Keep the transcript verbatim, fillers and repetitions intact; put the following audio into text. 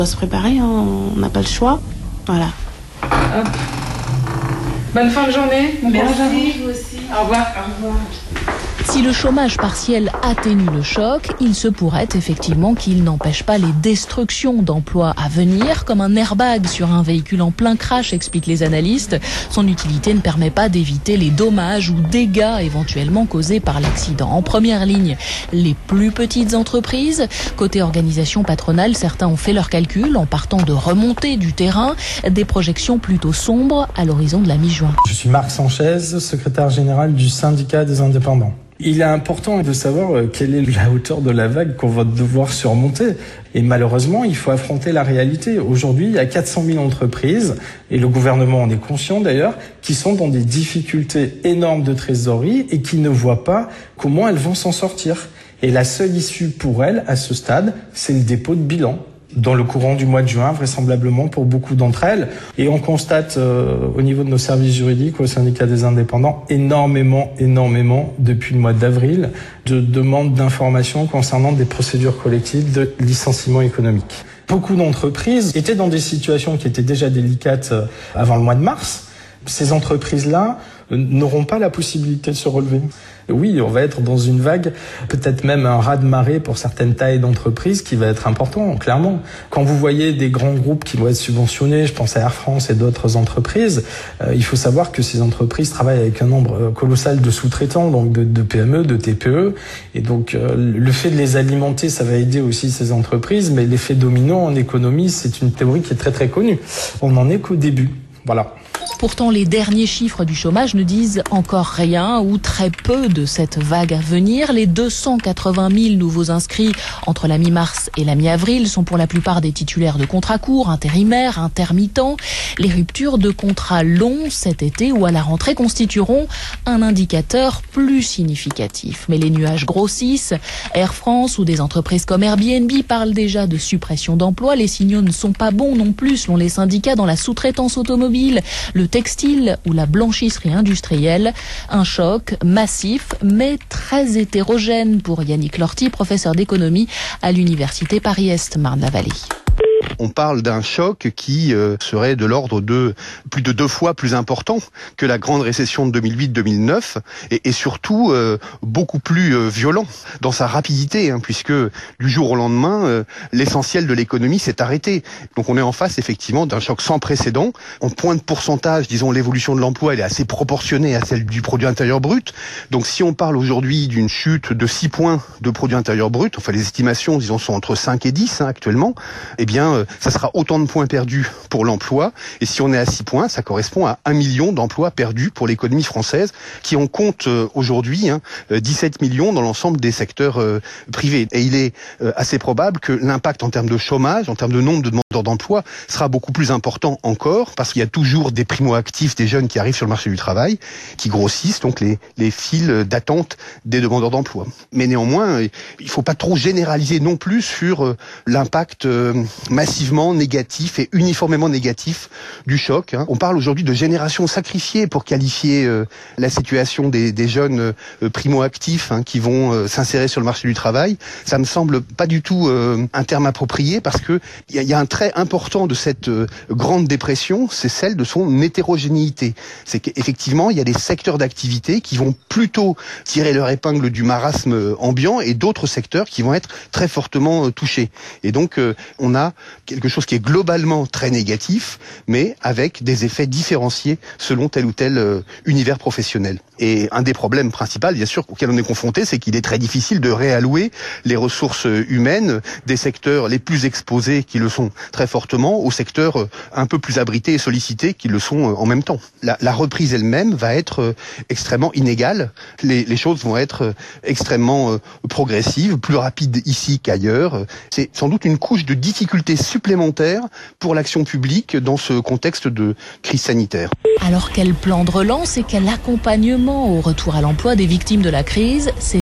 On doit se préparer, hein, on n'a pas le choix. Voilà. Hop. Bonne fin de journée. Bon Merci, courage à vous. vous aussi. Au revoir. Au revoir. Si le chômage partiel atténue le choc, il se pourrait effectivement qu'il n'empêche pas les destructions d'emplois à venir, comme un airbag sur un véhicule en plein crash, expliquent les analystes. Son utilité ne permet pas d'éviter les dommages ou dégâts éventuellement causés par l'accident. En première ligne, les plus petites entreprises. Côté organisation patronale, certains ont fait leurs calculs en partant de remontées du terrain, des projections plutôt sombres à l'horizon de la mi-juin. Je suis Marc Sanchez, secrétaire général du syndicat des indépendants. Il est important de savoir quelle est la hauteur de la vague qu'on va devoir surmonter. Et malheureusement, il faut affronter la réalité. Aujourd'hui, il y a quatre cent mille entreprises, et le gouvernement en est conscient d'ailleurs, qui sont dans des difficultés énormes de trésorerie et qui ne voient pas comment elles vont s'en sortir. Et la seule issue pour elles, à ce stade, c'est le dépôt de bilan. Dans le courant du mois de juin, vraisemblablement pour beaucoup d'entre elles. Et on constate euh, au niveau de nos services juridiques, au syndicat des indépendants, énormément, énormément, depuis le mois d'avril, de demandes d'informations concernant des procédures collectives de licenciement économique. Beaucoup d'entreprises étaient dans des situations qui étaient déjà délicates avant le mois de mars. Ces entreprises-là n'auront pas la possibilité de se relever. Oui, on va être dans une vague, peut-être même un raz-de-marée pour certaines tailles d'entreprises qui va être important, clairement. Quand vous voyez des grands groupes qui vont être subventionnés, je pense à Air France et d'autres entreprises, euh, il faut savoir que ces entreprises travaillent avec un nombre colossal de sous-traitants, donc de, de P M E, de T P E, et donc euh, le fait de les alimenter, ça va aider aussi ces entreprises, mais l'effet domino en économie, c'est une théorie qui est très très connue. On n'en est qu'au début, voilà. Pourtant, les derniers chiffres du chômage ne disent encore rien ou très peu de cette vague à venir. Les deux cent quatre-vingt mille nouveaux inscrits entre la mi-mars et la mi-avril sont pour la plupart des titulaires de contrats courts, intérimaires, intermittents. Les ruptures de contrats longs cet été ou à la rentrée constitueront un indicateur plus significatif. Mais les nuages grossissent. Air France ou des entreprises comme Airbnb parlent déjà de suppression d'emplois. Les signaux ne sont pas bons non plus selon les syndicats dans la sous-traitance automobile, le textile ou la blanchisserie industrielle. Un choc massif mais très hétérogène pour Yannick Lorty, professeur d'économie à l'université Paris-Est Marne-la-Vallée. On parle d'un choc qui euh, serait de l'ordre de plus de deux fois plus important que la grande récession de deux mille huit deux mille neuf et, et surtout euh, beaucoup plus euh, violent dans sa rapidité, hein, puisque du jour au lendemain, euh, l'essentiel de l'économie s'est arrêté. Donc on est en face effectivement d'un choc sans précédent. En point de pourcentage, disons, l'évolution de l'emploi, elle est assez proportionnée à celle du produit intérieur brut. Donc si on parle aujourd'hui d'une chute de six points de produit intérieur brut, enfin les estimations, disons, sont entre cinq et dix hein, actuellement, eh bien euh, ça sera autant de points perdus pour l'emploi. Et si on est à six points, ça correspond à un million d'emplois perdus pour l'économie française, qui en compte euh, aujourd'hui hein, dix-sept millions dans l'ensemble des secteurs euh, privés. Et il est euh, assez probable que l'impact en termes de chômage, en termes de nombre de demandeurs d'emploi, sera beaucoup plus important encore, parce qu'il y a toujours des primo-actifs, des jeunes qui arrivent sur le marché du travail, qui grossissent donc les, les files d'attente des demandeurs d'emploi. Mais néanmoins, il ne faut pas trop généraliser non plus sur euh, l'impact euh, massivement négatif et uniformément négatif du choc. Hein. On parle aujourd'hui de génération sacrifiée pour qualifier euh, la situation des, des jeunes euh, primo-actifs hein, qui vont euh, s'insérer sur le marché du travail. Ça me semble pas du tout euh, un terme approprié, parce que il y, y a un trait important de cette euh, grande dépression, c'est celle de son hétérogénéité. C'est qu'effectivement, il y a des secteurs d'activité qui vont plutôt tirer leur épingle du marasme ambiant et d'autres secteurs qui vont être très fortement euh, touchés. Et donc, euh, on a quelque chose qui est globalement très négatif, mais avec des effets différenciés selon tel ou tel euh, univers professionnel. Et un des problèmes principaux, bien sûr, auxquels on est confronté, c'est qu'il est très difficile de réallouer les ressources humaines des secteurs les plus exposés, qui le sont très fortement, aux secteurs un peu plus abrités et sollicités, qui le sont en même temps. La, la reprise elle-même va être extrêmement inégale. Les, les choses vont être extrêmement progressives, plus rapides ici qu'ailleurs. C'est sans doute une couche de difficultés supplémentaires pour l'action publique dans ce contexte de crise sanitaire. Alors quel plan de relance et quel accompagnement au retour à l'emploi des victimes de la crise? C'est